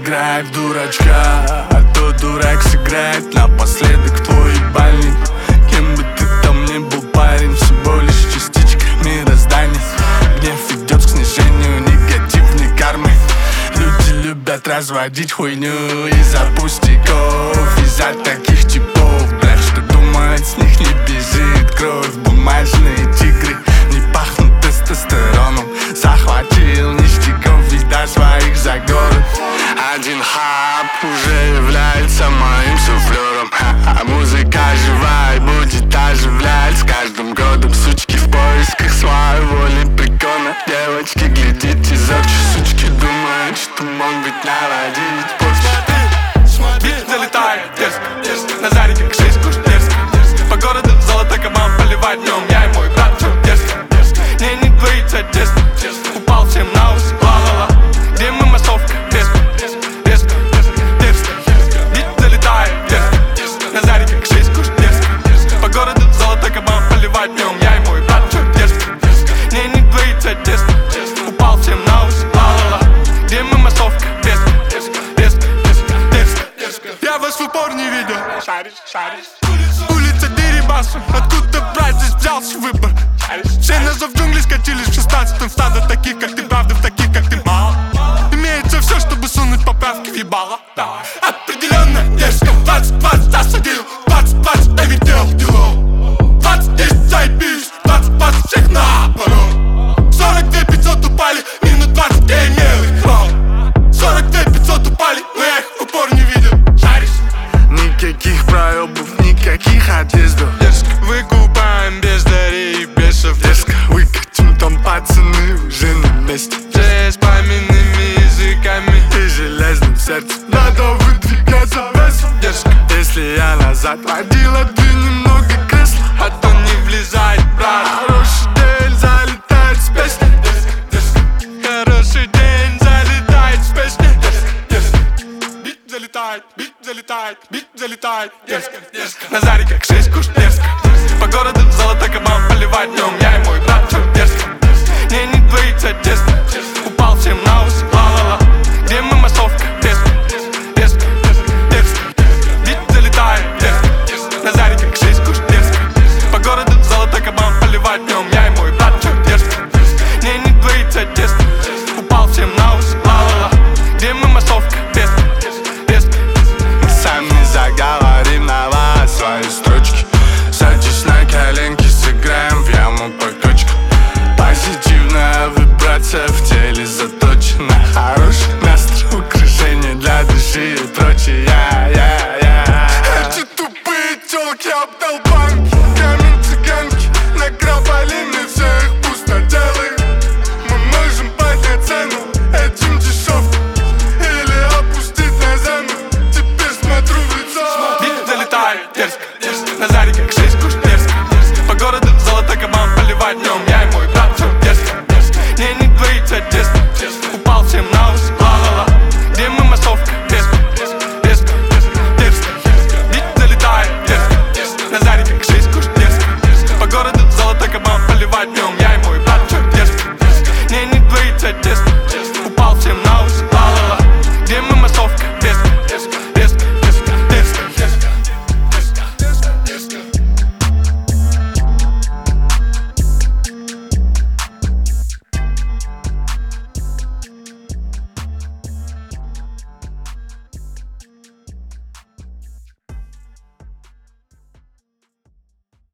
играй в дурачка, а то дурак сыграет напоследок твой ебальник. Кем бы ты там ни был, парень, всего лишь частичка мироздания. Гнев идет к снижению негативной кармы. Люди любят разводить хуйню из-за пустяков, из-за таких типов, блядь, что думают, с них не бежит кровь. Бумажные тигры не пахнут тестостероном. Захватил ништяков и до своих за город. Один хаб уже является моим суфлером, а музыка жива и будет оживлять с каждым годом. Сучки в поисках своей воли, прикольно. Девочки, глядите зорче, сучки думают, что могут наводить. Смотри, бит залетает дерзко, дерзко. На заре как шесть куш дерзко, дерзко. По городу золото кабан поливать днем. Я и мой брат, чё дерзко, дерзко. Не, не двоится дерзко, дерзко. Упал всем на ус, ла-ла-ла. Где мы массовка, резко, резко, дерзко. Бит залетает дерзко, дерзко. На заре как шесть куш дерзко, дерзко. По городу золото кабан поливать днем. Я и мой брат, чё дерзко, дерзко. Не, не двоится дерзко, дерзко. Упал всем на ус, ла-ла-ла. Где мы массовка, резко, резко, резко, дерзко, дерзко. Я вас в упор не видел. Шаришь, шаришь. Улица Дерибаса, откуда брать здесь взялся выбор? Все на зов джунглей скатились в 16-м. В стадо таких, как ты, правда, в таких, как ты, мало. Имеется все, чтобы сунуть поправки в ебало. Определенно дерзко. 20-20 осадил, 20-20 доведел дело. 20-10 заебись, 20-20 всех наоборот. 42 500 упали, минут 20 я имел их ролл. 42 500 упали, но я их в упор не видел. Шаришь? Никаких проебов, никаких отъездов. Дерзко. Выкупаем без дарей и бесов. Дерзко. Выкатим там пацаны уже на месте. С пламенными языками И железным сердцем надо выдвигаться весом. дерзко. Если я назад водил, отдвинь немного кресла, А то не влезает, брат. хороший день залетает с песней. Дерзко, дерзко. Хороший день залетает с песней. Дерзко, дерзко. Бит залетает, бит залетает, бит залетает. Дерзко, дерзко. На заре как шесть куш дерзко. По городу золото кабан поливать днем. Я и мой брат, чё дерзко. Не, не двоится дерзко. Упал всем на ус, ла-ла-ла. Где мы массовка?